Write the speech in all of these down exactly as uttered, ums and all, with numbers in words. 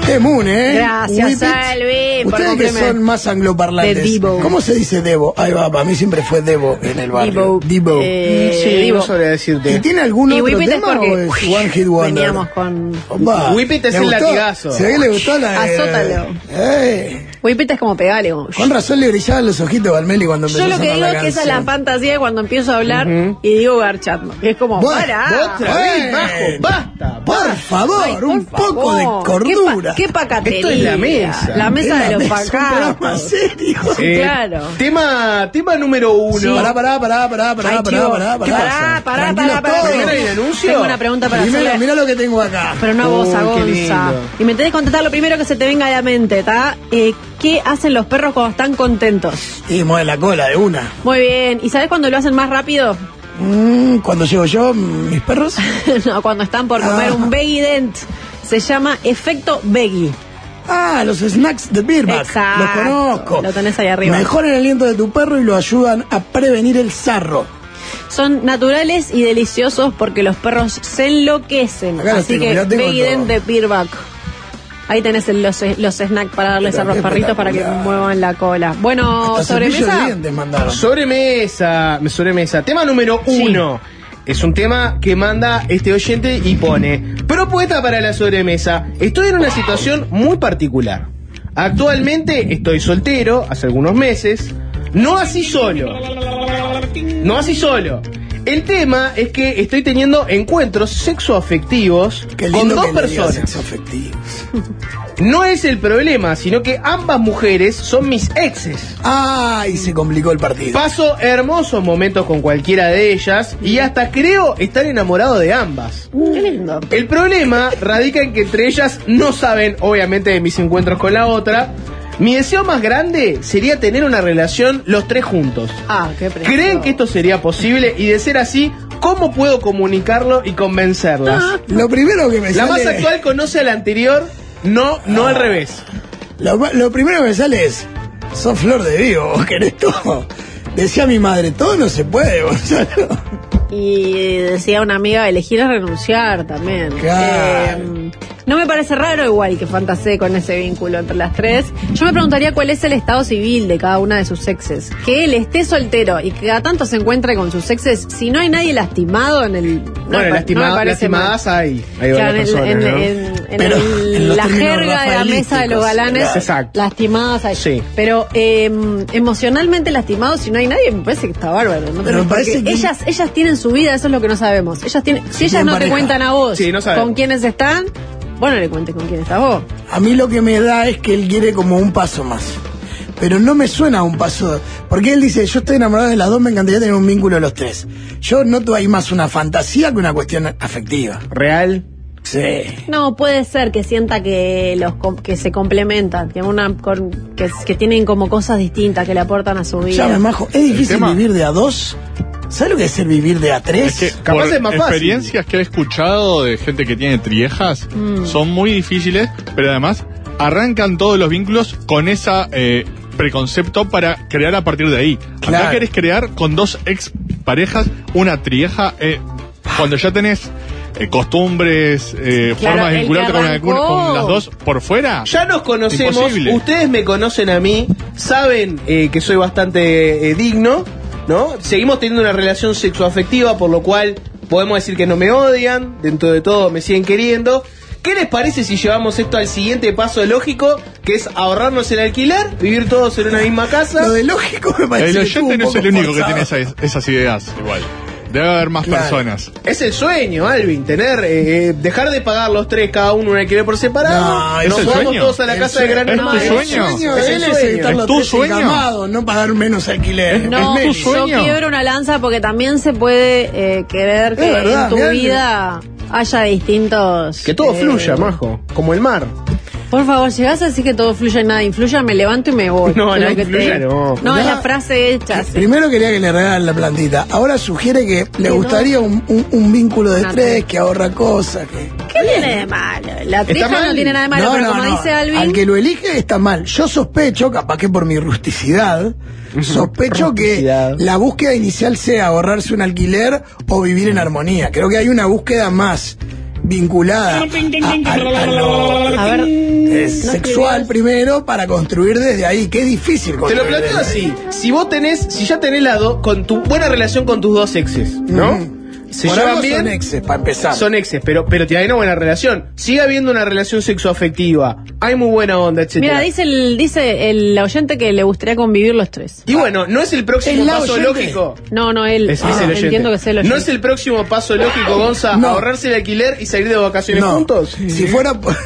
Temun, ¿eh? Gracias, Alvin. Ustedes que son más angloparlantes. De Divo. ¿Cómo se dice Devo? Ahí va, para mí siempre fue Devo en el barrio. Divo. Divo. Eh, sí, Divo. no sabría decirte. ¿Y tiene algún Y otro Whip It es tema porque o es One Hit Wonder? veníamos con... Opa, Whip It es ¿le el gustó? latigazo. ¿Se ve que le gustó la de... Azótalo. Eh, Whip It es como pegale. Como... con razón le brillaban los ojitos a Valmeli cuando empezó Yo lo a que sonar digo la es que esa es la canción. fantasía de cuando empiezo a hablar Ujú. y digo garchando. Que es como, Bueno, para. Otra vez, Bueno. Majo, basta. Por favor, Ay, por un favor. poco de cordura. Qué, pa- qué pacatería. Esto es la mesa. La mesa Es de los la mesa, un programa pacatos. serio. Eh, Claro. Tema, tema número uno. Pará, pará, pará, pará, pará, Ay, pará, chivo. pará, ¿Qué pará. Pará, pará, Tranquilos pará, pará. todos. ¿Primero hay un anuncio? Tengo una pregunta para Primero, hacerle. mirá lo que tengo acá. Pero no a vos, a Uy, qué Gonza. lindo. Y me tenés que contestar lo primero que se te venga a la mente, ¿está? Eh, ¿Qué hacen los perros cuando están contentos? Y mueve la cola de una. Muy bien. ¿Y sabés cuándo lo hacen más rápido? Mm, cuando llego yo, mis perros. No, cuando están por comer Ah. un Veggie Dent. Se llama efecto Veggie. Ah, los snacks de Birback. Exacto. Los conozco. Lo tenés ahí arriba. Mejoran el aliento de tu perro y lo ayudan a prevenir el sarro. Son naturales y deliciosos porque los perros se enloquecen. Acá los Así tengo, que mirá, tengo Veggie todo. Dent de Birback. Ahí tenés el- los, los snacks para darles a Pero los qué perritos para que espectacular. muevan la cola. Bueno, Hasta cepillo de sobremesa. dientes mandaron. Sobremesa, sobremesa. Tema número uno. Es un tema que manda este oyente y pone: propuesta para la sobremesa. Estoy en una situación muy particular. Actualmente estoy soltero, hace algunos meses. No así solo. No así solo. El tema es que estoy teniendo encuentros sexoafectivos Qué con lindo dos que le digas personas. sexoafectivos. No es el problema, sino que ambas mujeres son mis exes. Ah, y se complicó el partido. Paso hermosos momentos con cualquiera de ellas y hasta creo estar enamorado de ambas. Qué lindo. El problema radica en que entre ellas no saben, obviamente, de mis encuentros con la otra. Mi deseo más grande sería tener una relación los tres juntos. Ah, qué precioso. ¿Creen que esto sería posible? Y de ser así, ¿cómo puedo comunicarlo y convencerlas? Lo primero que me La sale... más actual conoce a la anterior, no, no al revés. Lo, lo primero que me sale es... Sos flor de vivo, vos querés todo. Decía mi madre, todo no se puede, Gonzalo. Y decía una amiga, elegir es renunciar también. Claro. Eh, no me parece raro igual que fantasee con ese vínculo entre las tres. Yo me preguntaría cuál es el estado civil de cada una de sus exes. Que él esté soltero y que cada tanto se encuentre con sus exes, si no hay nadie lastimado en el... no Bueno, me pa- lastima- no me parece lastimadas mal. hay. Hay Claro, varias en, personas, en- ¿no? en- en Pero el- en los la términos jerga de la mesa de los galanes, rafaelísticos, exacto. lastimadas hay. Sí. Pero eh, emocionalmente lastimados, si no hay nadie, me parece que está bárbaro. ¿no? Pero me parece Porque que- ellas, ellas tienen su vida, eso es lo que no sabemos. Ellas tienen, si ellas tienen no te pareja. cuentan a vos Sí, no sabemos. con quiénes están, bueno, le cuentes con quién estás vos. A mí lo que me da es que él quiere como un paso más. Pero no me suena a un paso. Porque él dice, yo estoy enamorado de las dos, me encantaría tener un vínculo de los tres. Yo noto ahí más una fantasía que una cuestión afectiva. ¿Real? Sí. No, puede ser que sienta que los com- que se complementan, que una con- que, que tienen como cosas distintas que le aportan a su vida. Ya me majo. ¿Es difícil tema- vivir de a dos? ¿Sabes lo que es ser vivir de a tres? Es que Capaz por es más fácil. experiencias que he escuchado de gente que tiene triejas, Mm. son muy difíciles, pero además arrancan todos los vínculos con esa eh, preconcepto para crear a partir de ahí. Claro. Acá querés crear con dos ex parejas una trieja, eh, cuando ya tenés eh, costumbres, eh, Claro, formas de el vincularte que con, alguna- con arrancó. las dos por fuera. Ya nos conocemos, Imposible. ustedes me conocen a mí, saben eh, que soy bastante eh, digno, ¿no? Seguimos teniendo una relación sexoafectiva, por lo cual podemos decir que no me odian, dentro de todo me siguen queriendo. ¿Qué les parece si llevamos esto al siguiente paso lógico, que es ahorrarnos el alquiler, vivir todos en una misma casa? Lo de lógico me parece El que estuvo oyente un no es el poco único que forzado. tiene esas, esas ideas, igual. Debe haber más Claro. personas. Es el sueño, Alvin, tener, eh, eh, dejar de pagar los tres cada uno un alquiler por separado. No, ¿es nos el vamos sueño? todos a la El casa de Gran ¿Es tu Hermano. sueño? El sueño Es de el él es sueño. estar ¿Es los tu tres sueño? encamados, no pagar menos alquiler. No, ¿Es tu yo sueño? quiebro una lanza porque también se puede eh, querer que Es verdad, en tu mirá, vida haya distintos... Que todo eh, fluya, majo, como el mar. Por favor, llegás a decir que todo fluya y nada influya, me levanto y me voy. No, Es no lo que influya, te- no. No, es Mirá, la frase hecha. sí. Primero quería que le regalen la plantita. Ahora sugiere que le gustaría un, un- un vínculo de Una tres, tres. que ahorra cosas. Que... ¿Qué tiene de malo? La trija mal? no tiene nada de malo, pero como dice Alvin... Al que lo elige está mal. Yo sospecho, capaz que por mi rusticidad, sospecho que Rusticidad. la búsqueda inicial sea ahorrarse un alquiler o vivir en armonía. Creo que hay una búsqueda más vinculada a, a- a lo- A ver, eh, sexual escribías. primero para construir desde ahí. Qué difícil Te construir lo planteo desde así. ahí. Si vos tenés, si ya tenés la do, con tu buena relación con tus dos exes, ¿no? Ujú. Se Por llevan algo bien. son exes, para empezar. Son exes, pero, pero tiene una buena relación. Sigue habiendo una relación sexoafectiva. Hay muy buena onda, etcétera. Mira, dice el, dice el oyente que le gustaría convivir los tres. Y bueno, no es el próximo ¿Es la paso oyente? lógico. No, no, él. Es, ah, es el oyente. entiendo que es el oyente. No es el próximo paso lógico, Gonza, No. ahorrarse el alquiler y salir de vacaciones No. juntos. Si fuera por-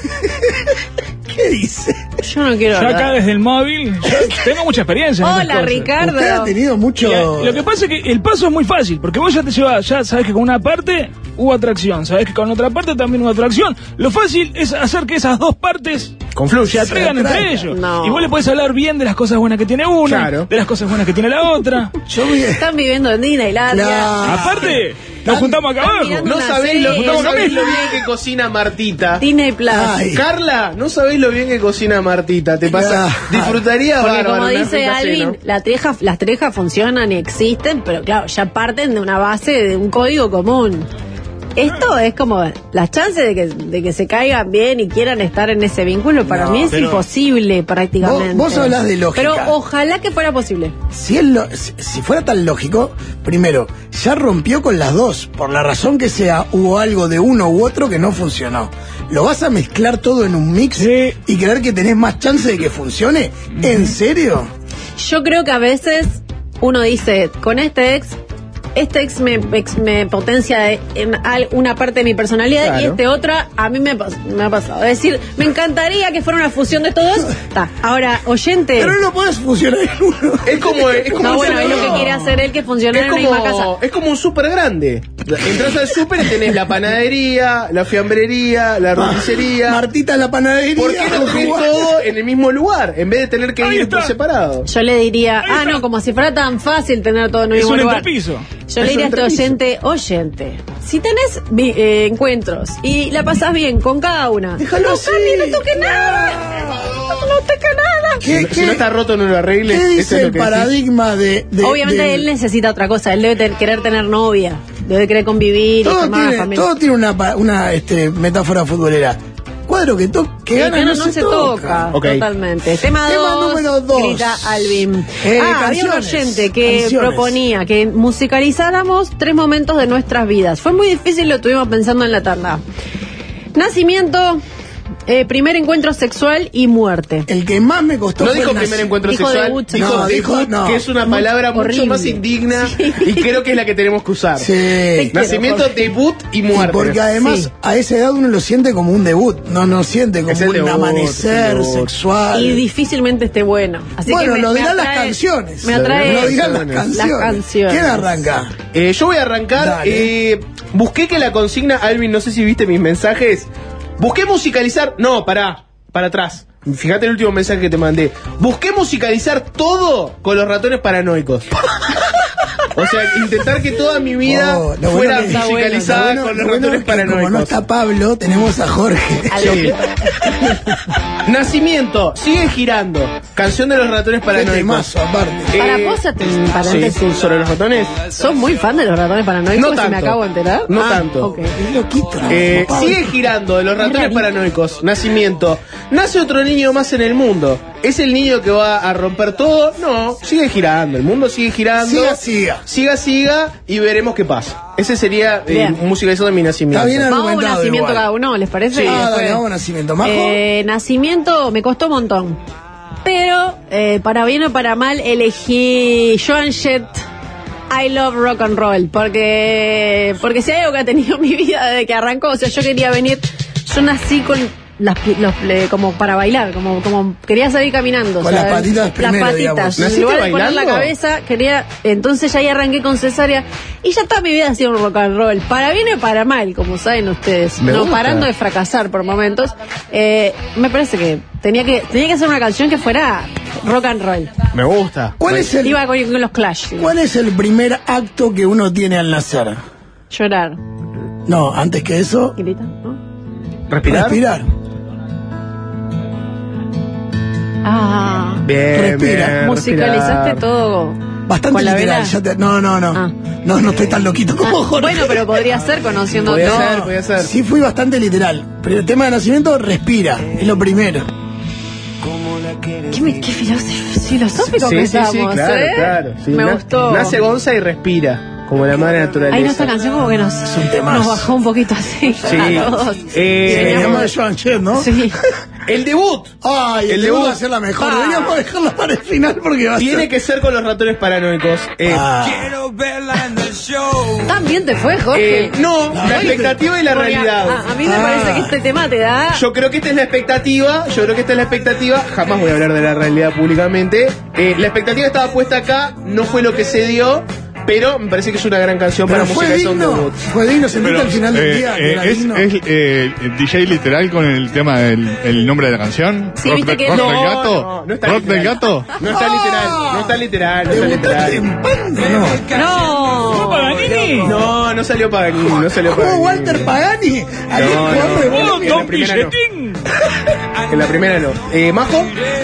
¿Qué dice? Yo no quiero Yo acá hablar. desde el móvil yo tengo mucha experiencia en estas Hola, cosas. Ricardo. Usted ha tenido mucho. Y, eh, lo que pasa es que el paso es muy fácil, porque vos ya te llevas, ya sabes que con una parte hubo atracción, sabes que con otra parte también hubo atracción. Lo fácil es hacer que esas dos partes Confluye. se atraigan Se entre atraigan. ellos. No. Y vos le podés hablar bien de las cosas buenas que tiene una, Claro. de las cosas buenas que tiene la otra. Yo vi- Están viviendo en Disneylandia. Claro. Aparte, nos juntamos acá abajo. mirando No una sabéis lo, serie. no Estamos sabéis lo acá. bien que cocina Martita. Disney Plus. Ay. Carla, no sabéis lo bien que cocina Martita. Te pasa. Claro. Disfrutaría Porque bárbaro como una dice rica Alvin, cena. la treja, las trejas funcionan y existen, pero claro, ya parten de una base, de un código común. Esto es como las chances de que, de que se caigan bien y quieran estar en ese vínculo, para No, mí es pero- imposible prácticamente. Vos- vos hablás de lógica. Pero ojalá que fuera posible. Si, es lo- si, si fuera tan lógico, primero, ya rompió con las dos. Por la razón que sea, hubo algo de uno u otro que no funcionó. ¿Lo vas a mezclar todo en un mix Sí. y creer que tenés más chance de que funcione? ¿En serio? Yo creo que a veces uno dice, con este ex, este ex me, ex me potencia en al- una parte de mi personalidad y Claro. este otra a mí me, pas- me ha pasado. Es decir, me encantaría que fuera una fusión de todos. Ta. Ahora, oyente. Pero no podés funcionar en uno. Es como. Es como No, un bueno, es lo que super- quiere hacer él, que funcione Es en la misma casa. como, es como un súper grande. Entras al súper y tenés la panadería, la fiambrería, la roticería. Martita la panadería. ¿Por qué no tenés todo en el mismo lugar? En vez de tener que Ahí ir está. por separado. Yo le diría, Ahí ah, está. no, como si fuera tan fácil tener todo en el Es mismo un lugar. entrepiso. Yo Es le diría a un este entrepiso. oyente, oyente, si tenés vi- eh, encuentros y la pasás bien con cada una, Déjalo no así. cambie, no toque nada, no, no toque nada. ¿Qué, Si, qué- si no está roto, no lo arregles. qué Eso dice es lo el que decís. paradigma de, de- Obviamente de- él necesita otra cosa, él debe te- querer tener novia, debe querer convivir y todo formar tiene, familia. todo tiene una, pa- una este, metáfora futbolera. Cuadro que, to que Sí, gana que no, se, toca. Ok. Totalmente. Tema Tema dos, número dos. grita Alvin. Eh, ah, había un canciones, oyente que canciones. proponía que musicalizáramos tres momentos de nuestras vidas. Fue muy difícil, lo estuvimos pensando en la tanda. Nacimiento, eh, primer encuentro sexual y muerte. El que más me costó No fue dijo el primer naci- encuentro Dijo sexual, debut dijo sexual. No, dijo- debut, no. que es una Muy palabra mucho horrible. más indigna y creo que es la que tenemos que usar. Sí. Nacimiento, Jorge. debut y Y muerte. porque además Sí. a esa edad uno lo siente como un debut, no no siente como Es el un debut, amanecer es el debut. sexual. Y difícilmente esté bueno. Así bueno, que me, lo me dirán las atrae- canciones. Me atrae Lo dirán las Las canciones. canciones. ¿Quién arranca? Eh, yo voy a arrancar. Dale. eh, busqué que la consigna, Alvin, no sé si viste mis mensajes. Busqué musicalizar. No, pará, para atrás. Fíjate el último mensaje que te mandé. Busqué musicalizar todo con los ratones paranoicos. O sea, intentar que toda mi vida Oh, lo fuera bueno que- está bueno, musicalizada Lo bueno- con los lo bueno ratones es que paranoicos. Como no está Pablo, tenemos a Jorge. a lo Sí. que- Nacimiento, sigue girando. Canción de los ratones Qué paranoicos. temazo, aparte. Para, Eh, pósate, sí, paréntesis. sobre los ratones. ¿Sos muy fan de los ratones paranoicos? No Si tanto. me acabo de enterar. No Ah, tanto. ok. Es loquito. ¿no? Eh, Como Pablo. sigue girando de los ratones rarito. paranoicos. Nacimiento. Nace otro niño más en el mundo. ¿Es el niño que va a romper todo? No, sigue girando. El mundo sigue girando. Siga, siga. Siga, siga y veremos qué pasa. Ese sería eh, Bien. musicalizado de mi nacimiento. Está bien Vamos a un argumentado nacimiento igual. cada uno, ¿les parece? Sí. Y Ah, después- dale, vamos a nacimiento. ¿Majo? Eh, nacimiento me costó un montón. Pero, eh, para bien o para mal, elegí Joan Jett, I Love Rock and Roll. Porque, porque si hay algo que ha tenido mi vida desde que arrancó, o sea, yo quería venir, yo nací con las, pi- los, le- como para bailar, como, como quería salir caminando. Con o sea, las patitas primero, Las digamos. patitas. En ¿Naciste lugar de poner la bailando? cabeza, quería, entonces ya ahí arranqué con cesárea. Y ya toda mi vida ha sido un rock and roll. Para bien o para mal, como saben ustedes. Me no gusta. parando de fracasar por momentos. Eh, me parece que tenía que tenía que hacer una canción que fuera rock and roll. Me gusta. ¿Cuál es el, Iba con, con los Clash. digo. ¿Cuál es el primer acto que uno tiene al nacer? Llorar. No, antes que eso, Grita, ¿no? ¿Respirar? respirar. Ah. Bien, Respira. bien, Musicalizaste respirar. todo. Bastante con la literal. vela. ya te- no, no, no. Ah. No, no estoy tan loquito como Ah, Jorge. bueno, pero podría ser conociendo Podría todo. ser, podría ser. Sí, fui bastante literal. Pero el tema de nacimiento, respira. Es lo primero. Qué, me- qué filósofo- filosófico Sí, que sí, estamos, sí, claro, ¿eh? claro. Sí, Me na- gustó. Nace Gonza y respira, como la madre naturaleza. Ay, no, esta canción como que nos, un temazo. nos bajó un poquito así. Sí. a todos. Eh, Se Teníamos- llama de Joan Jett, ¿no? Sí. El debut Ay, El el, debut. debut va a ser la mejor. Ah. Deberíamos dejarla para el final porque va a tiene ser... que ser con los ratones paranoicos. Eh, Ah. También te fue, Jorge. eh, no, la expectativa y la Porque realidad. A, a mí me Ah. parece que este tema te da. Yo creo que esta es la expectativa, yo creo que esta es la expectativa, jamás voy a hablar de la realidad públicamente. Eh, la expectativa estaba puesta acá, no fue lo que se dio, pero me parece que es una gran canción Pero para fue musicalizar un digno, debut. fue digno, sentiste Pero, al final del eh, día que eh, era es, digno. es, eh, D J literal con el tema del el nombre de la canción. Sí, rock viste de- que rock no, del gato. no, no está rock del literal. gato. No está literal, no está literal, no está ¿Debutaste literal. en Panda? No. No. Paganini? No, no salió Paganini, no salió ¿Cómo Paganini. Walter Pagani? Ahí No, jugando de no. bola. ¡Oh, en la Don primera no. Billetín! En la primera no. Eh, ¿Majo?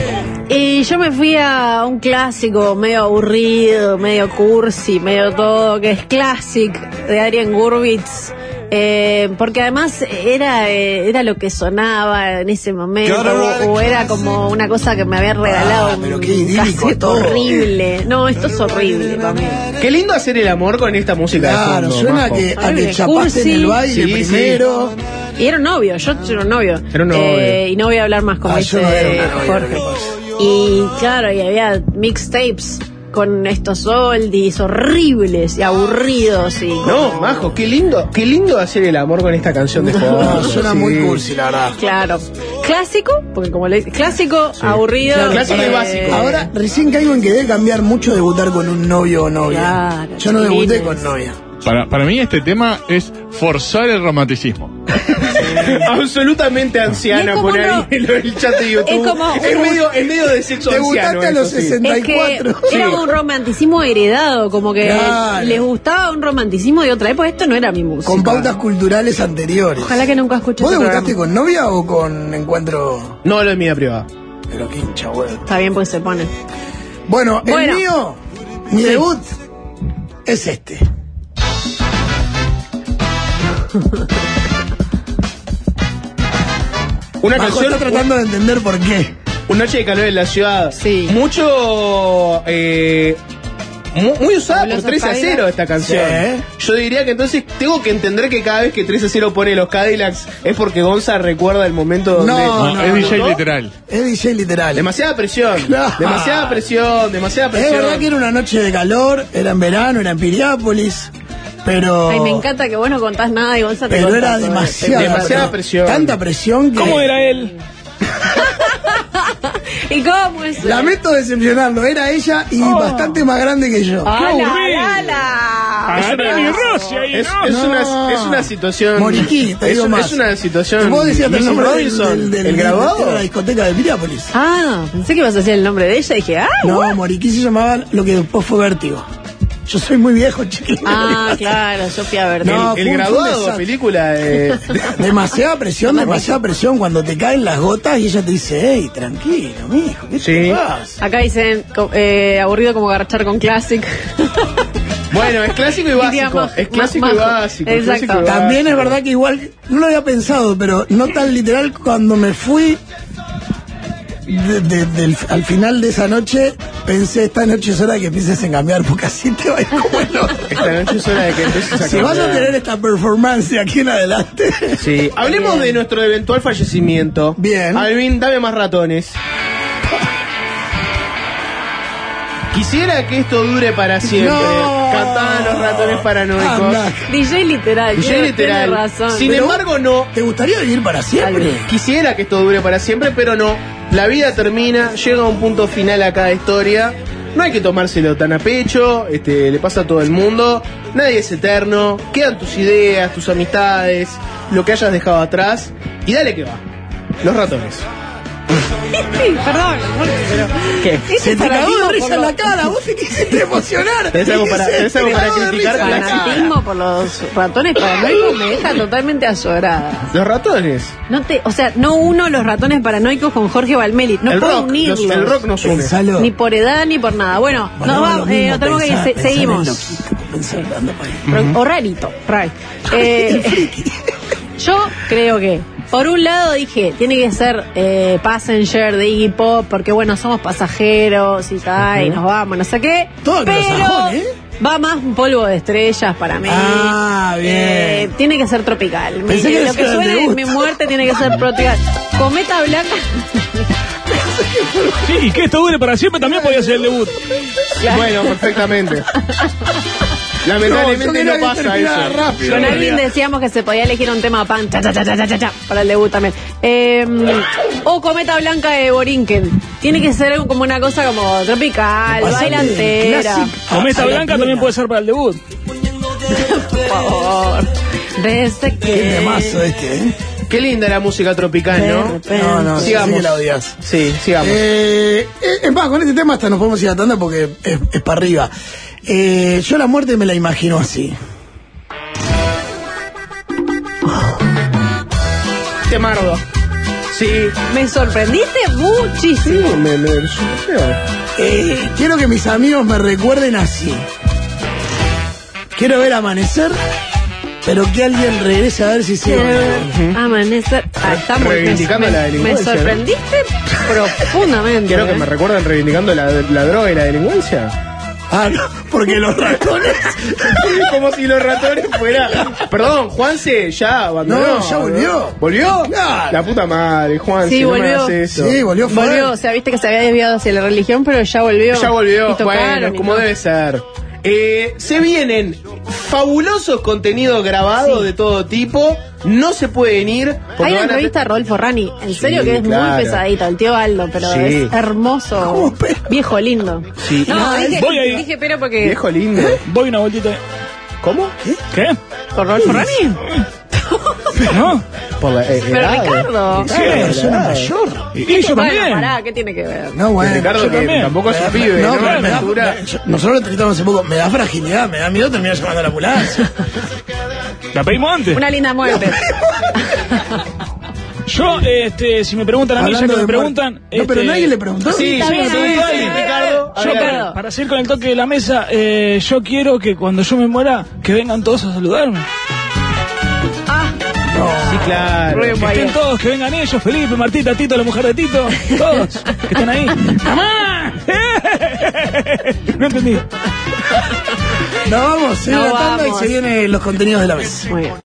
Y yo me fui a un clásico medio aburrido, medio cursi, medio todo, que es Classic de Adrian Gurwitz. Eh, porque además era eh, era lo que sonaba en ese momento, o, o era como una cosa que me había regalado Ah, pero un qué idílico cassette todo. horrible. No, esto es horrible para mí. Qué lindo hacer el amor con esta música Claro, de fondo, suena Majo. que, a que Horrible. chapaste en el Cursi. baile Sí, sí. primero. Y era un novio, yo era un novio. Era un novio. Eh, y no voy a hablar más como Ah, dice yo no era una novia, Jorge. ¿qué pasa? Y claro, y había mixtapes con estos oldies horribles y aburridos y No, Majo, qué lindo, qué lindo hacer el amor con esta canción de fondo. No, suena Sí. muy cursi, la verdad. claro, clásico, porque como le clásico, aburrido, Claro, clásico y eh, básico. Ahora, recién caigo en que debe cambiar mucho debutar con un novio o novia. Claro, Yo no debuté chiquilines. con novia. Para, para mí este tema es forzar el romanticismo. Absolutamente Y anciana, es como por ahí uno- en el chat de YouTube. es como- es medio, es medio de sexo Debutaste anciano. a los eso sí. sesenta. es que treinta y cuatro. era Sí. un romanticismo heredado, como que Claro. les gustaba un romanticismo de otra época. Esto no era mi música. Con pautas culturales anteriores. Ojalá que nunca escuche ¿Vos este debutaste programa. con novia o con encuentro? No, lo de mi vida privada. Pero qué hincha, huevo. Está bien, pues se pone. Bueno, Bueno. el mío, mi debut es este. Una Majo canción, está tratando de entender por qué. una noche de calor en la ciudad. Sí. Mucho. Eh, mu- muy usada por Fabulosos tres a cero Cadillacs. esta canción. Sí. Yo diría que entonces tengo que entender que cada vez que tres a cero pone los Cadillacs es porque Gonza recuerda el momento donde. No, No, es D J ¿no? literal. Es D J literal. Demasiada presión. Claro. Demasiada presión, demasiada Es presión. verdad que era una noche de calor, era en verano, era en Piriápolis, pero. Ay, me encanta que vos no contás nada y Gonza te Pero contá era todo. demasiada, Demasiada presión. Tanta presión que. ¿Cómo era él? ¿Y cómo es? Lamento decepcionarlo, era ella y Oh. bastante más grande que yo. ¡Hala, aburrido! hala! Paganini, Rossi ahí, Es, ¿no? es No. una, es una situación. Moriquí, te es, digo un- más. es una situación. Vos decías el Missus nombre del, Robinson, del, del- el de graduado. la discoteca de Piriápolis. Ah, pensé que ibas a decir el nombre de ella y dije, ah, No, what? Moriquí se llamaba lo que después fue Vértigo. Yo soy muy viejo, chiquilín. Ah, claro, Sofía Verde. No. el fue un- graduado, fue un desastre. película de. Demasiada presión, demasiada presión cuando te caen las gotas y ella te dice, hey, tranquilo, mijo, ¿qué Sí. te pasa? Acá dicen, co- eh, aburrido como garchar con Classic. Bueno, es clásico y Diría básico. más- Es clásico más y majo. básico. Exacto. clásico y básico. También es verdad que igual, no lo había pensado, pero no tan literal, cuando me fui de- de- del- al final de esa noche, pensé, esta noche es hora de que empieces a cambiar, porque así te va a ir como el orto. Esta noche es hora de que empieces a Si vas a cambiar. tener esta performance de aquí en adelante. Sí. Hablemos de nuestro eventual fallecimiento. Bien. Alvin, dame más ratones. Quisiera que esto dure para siempre. No. Cantaban los ratones paranoicos. Anda. D J literal, D J tiene- literal. tiene razón. Sin Pero- embargo, no. ¿Te gustaría vivir para siempre? Quisiera que esto dure para siempre, pero no. La vida termina, llega a un punto final a cada historia. No hay que tomárselo tan a pecho, este, le pasa a todo el mundo. Nadie es eterno. Quedan tus ideas, tus amistades, lo que hayas dejado atrás. Y dale que va. Los ratones. Sí, perdón, pero... ¿Qué? Este Se te para cagó mí de no risa por en lo- la cara, vos te quisiste emocionar. ¿Tenés algo para- Y se tenés algo te para cagó de criticar risa en la la cara. fanatismo por los ratones paranoicos me deja totalmente azorada. Los ratones. No te, o sea, no uno los ratones paranoicos con Jorge Valmeli. No el, puedo rock, unirlos. los- el rock nos une. Pensalo. Ni por edad ni por nada. Bueno, Bueno, nos no, vamos, lo eh, mismo, nos tenemos que ir, pensá- se- pensá en el seguimos. loquito, pensá en anda pa' ahí. Pro- O rarito, ray. Eh, yo creo que Por un lado dije, tiene que ser eh, Passenger de Iggy Pop, porque bueno, somos pasajeros y tal, y nos vamos, no sé qué. Todo pero anglosajón, ¿eh? va más un polvo de estrellas para mí. Ah, bien. Eh, tiene que ser tropical. Mi- Pensé que lo ese que era el suene debut. mi muerte tiene que ser tropical. Cometa Blanca. Sí, y que esto dure para siempre también podía ser el debut. Bueno, perfectamente. No, Lamentablemente yo no, quería que pasa terminara eso. rápido. Con en alguien realidad. decíamos que se podía elegir un tema pan cha, cha, cha, cha, cha, cha, para el debut también. Eh, o Cometa Blanca de Borinquen. Tiene que ser algo como una cosa como tropical, Pasate del bailantera. clásico Cometa a la Blanca plena. también puede ser para el debut. Por favor. Desde que. Qué temazo este, ¿eh? Qué linda la música tropical, De ¿no? repente. No, no, sí, Sigamos. sí que la odias. Sí, sigamos. Eh, eh, es más, con este tema hasta nos podemos ir a tanda porque es, es para arriba. Eh, yo la muerte me la imagino así. Temardo. Sí. Me sorprendiste muchísimo. Sí, me, me sorprendió. Eh, quiero que mis amigos me recuerden así. Quiero ver amanecer, pero que alguien regrese a ver si se va. Amanecer. Ah, está muy Reivindicando me, la me delincuencia, ¿no? sorprendiste profundamente. Quiero que ¿eh? me recuerden reivindicando la, la droga y la delincuencia. Ah, no, porque los ratones. Como si los ratones fuera. Perdón, Juanse ya abandonó. No, ya volvió. ¿Volvió? Claro. La puta madre, Juanse. Sí, no me volvió. hagas eso. Sí, volvió fuerte. Volvió, o sea, viste que se había desviado hacia la religión, pero ya volvió. Ya volvió. Y tocaron Bueno, y como todo. debe ser. Eh, se vienen fabulosos contenidos grabados Sí. de todo tipo. No se pueden ir. porque Hay una van a- entrevista a Rodolfo Rani, en serio Sí, que es claro. muy pesadito, el tío Aldo, pero Sí. es hermoso, ¿Cómo pe- viejo lindo. Sí. No, Ah, dije, voy ahí. dije pero porque... Viejo lindo. Voy una vueltita. ¿Cómo? ¿Qué? ¿Por Rodolfo Rani? ¿No? Por la, eh, Pero edad. Ricardo. Sí, Una persona edad. mayor. Y, y yo Bueno, también. pará, ¿qué tiene que ver? No, bueno. Ricardo yo que también. tampoco es Me un da- pibe, ¿no? no, pero me da- Aventura. me- yo- nosotros lo entrevistamos hace poco. Me da fragilidad, me da miedo terminar llamando a la ambulancia. La pedimos antes. Una linda muerte. Yo, este, si me preguntan a mí, ya Hablando que me de preguntan. muerte. No, pero este, nadie le preguntó. Sí, Está sí, bien, sí, está bien, sí, está bien. Ricardo. Yo, Ricardo. para, para seguir con el toque de la mesa, eh, yo quiero que cuando yo me muera, que vengan todos a saludarme. Ah, Sí, claro. Rubén Que Boyer. estén todos, que vengan ellos, Felipe, Martita, Tito, la mujer de Tito, todos, que estén ahí. ¡Mamá! No entendí. Nos vamos, se Nos la tanda y vamos. se vienen los contenidos de la mesa. Muy bien.